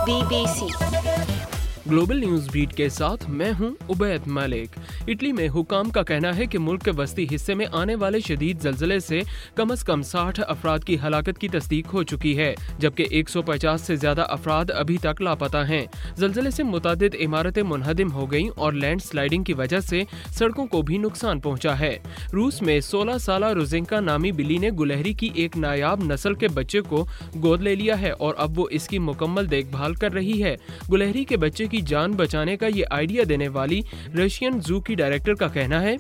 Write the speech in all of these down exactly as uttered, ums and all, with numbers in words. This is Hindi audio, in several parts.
B B C global news beat के साथ मैं हूं उबैद मलिक। इटली में हुकाम का कहना है कि मुल्क के वस्ती हिस्से में आने वाले शदीद जल्जले से कम अज कम साठ अफराद की हलाकत की तस्दीक हो चुकी है, जबकि एक सौ पचास से ज्यादा अफराद अभी तक लापता हैं। जल्जले से मुतादिद इमारतें मुनहदिम हो गईं और लैंड स्लाइडिंग की वजह से सड़कों को भी नुकसान पहुंचा है। रूस में सोलह साल रुजेंका नामी बिल्ली ने गुलहरी की एक नायाब नस्ल के बच्चे को गोद ले लिया है और अब वो इसकी मुकम्मल देखभाल कर रही है। गुलहरी के बच्चे की जान बचाने का ये आइडिया देने वाली रशियन जू की डायरेक्टर का कहना है,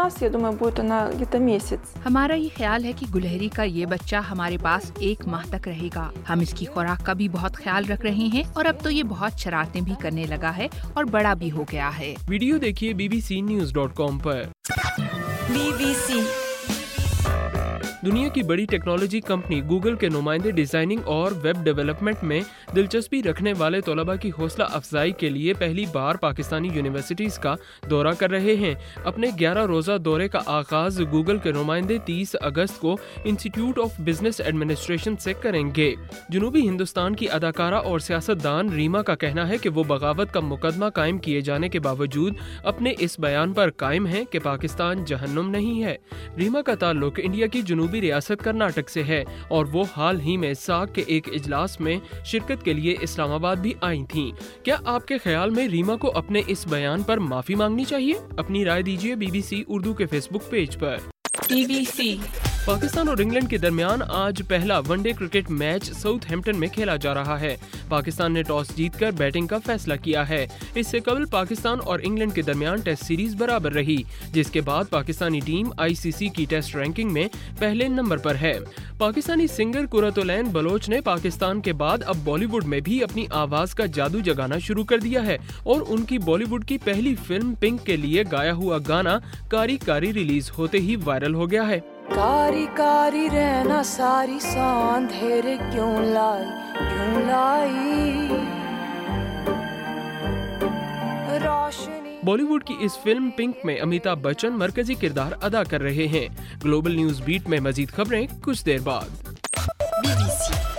हमारा ये ख्याल है कि गुलहरी का ये बच्चा हमारे पास एक माह तक रहेगा। हम इसकी खुराक का भी बहुत ख्याल रख रहे हैं और अब तो ये बहुत शरारतें भी करने लगा है और बड़ा भी हो गया है। वीडियो देखिए B B C news dot com पर। बी बी सी दुनिया की बड़ी टेक्नोलॉजी कंपनी गूगल के नुमाइंदे डिजाइनिंग और वेब डेवलपमेंट में दिलचस्पी रखने वाले तलबा की हौसला अफजाई के लिए पहली बार पाकिस्तानी यूनिवर्सिटीज का दौरा कर रहे हैं। अपने ग्यारह रोजा दौरे का आगाज गूगल के नुमाइंदे तीस अगस्त को इंस्टीट्यूट ऑफ बिजनेस एडमिनिस्ट्रेशन से करेंगे। जनूबी हिंदुस्तान की अदाकारा और सियासतदान रीमा का कहना है कि वो बगावत का मुकदमा कायम किए जाने के बावजूद अपने इस बयान पर कायम है कि पाकिस्तान जहन्नुम नहीं है। रीमा का ताल्लुक इंडिया की जनूबी रियासत कर्नाटक से है और वो हाल ही में साक के एक इजलास में शिरकत के लिए इस्लामाबाद भी आई थीं। क्या आपके ख्याल में रीमा को अपने इस बयान पर माफी मांगनी चाहिए? अपनी राय दीजिए बी बी सी उर्दू के फेसबुक पेज पर। बी बी सी पाकिस्तान और इंग्लैंड के दरमियान आज पहला वनडे क्रिकेट मैच साउथहैम्पटन में खेला जा रहा है। पाकिस्तान ने टॉस जीतकर बैटिंग का फैसला किया है। इससे कबल पाकिस्तान और इंग्लैंड के दरमियान टेस्ट सीरीज बराबर रही, जिसके बाद पाकिस्तानी टीम आई सी सी की टेस्ट रैंकिंग में पहले नंबर पर है। पाकिस्तानी सिंगर कुरतुलैन बलोच ने पाकिस्तान के बाद अब बॉलीवुड में भी अपनी आवाज का जादू जगाना शुरू कर दिया है और उनकी बॉलीवुड की पहली फिल्म पिंक के लिए गाया हुआ गाना कारी कारी रिलीज होते ही वायरल हो गया है। कारी कारी रहना सारी सांधेरे क्यों लाई क्यों लाई रोशनी। बॉलीवुड की इस फिल्म पिंक में अमिताभ बच्चन मरकजी किरदार अदा कर रहे हैं। ग्लोबल न्यूज बीट में मजीद खबरें कुछ देर बाद। बी बी सी